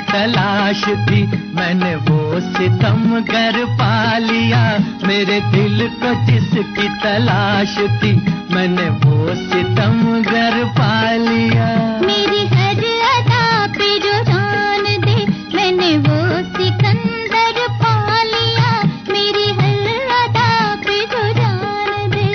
तलाश थी, मैंने वो सितमगर पा लिया। मेरे दिल को जिसकी तलाश थी, मैंने वो सितमगर पा लिया। मेरी हर अदा पे जो जान दे, मैंने वो सिकंदर पा लिया। मेरी हर अदा पे जो जान दे।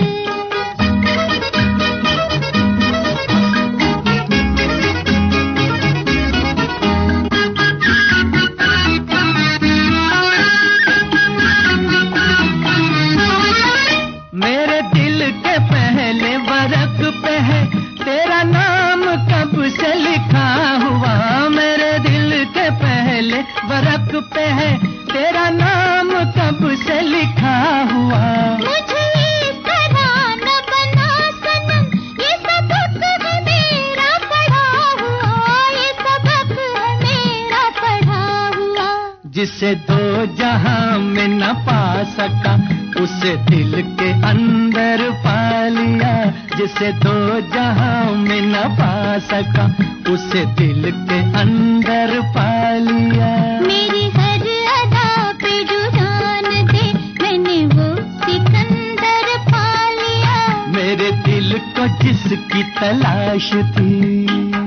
मेरे दिल के पहले वरक पे है तेरा नाम कब से लिखा हुआ। मेरे दिल के पहले वरक पे है तेरा नाम कब से लिखा हुआ। मुझे इस तरह न बना सनम, ये सबक है मेरा पढ़ा हुआ। ये सबक है मेरा पढ़ा हुआ। जिसे दो जहां में न पा सका, उसे दिल के अंदर पा लिया। जिसे दो जहां में न पा सका, उसे दिल के अंदर पा लिया। मेरी हर अदा पे जो जान दे, मैंने वो सिकंदर पा लिया। मेरे दिल को जिसकी तलाश थी।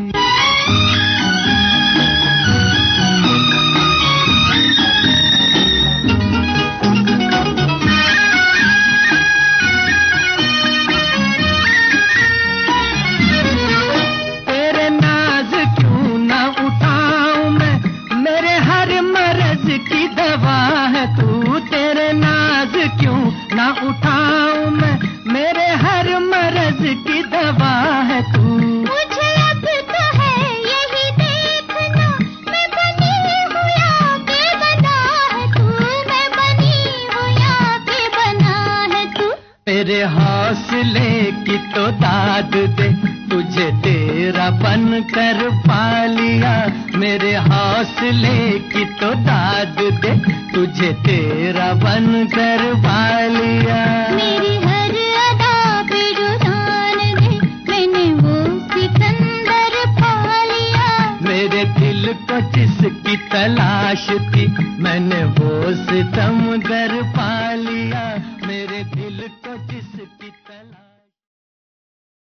ना उठाऊं मैं, मेरे हर मर्ज की दवा है तू। मुझे अब तो है यही देखना, मैं बनी हूँ या बेबना है तू। मैं बनी हूँ या बेबना है तू। मेरे हौसले की तो दाद दे, तुझे तेरा बन कर पा लिया। मेरे हौसले की तो दाद दे, तुझे तेरा बन कर पा लिया। मेरी हर अदा पे जो जान दे, मैंने वो सिकंदर पा लिया। मेरे दिल को जिसकी तलाश थी,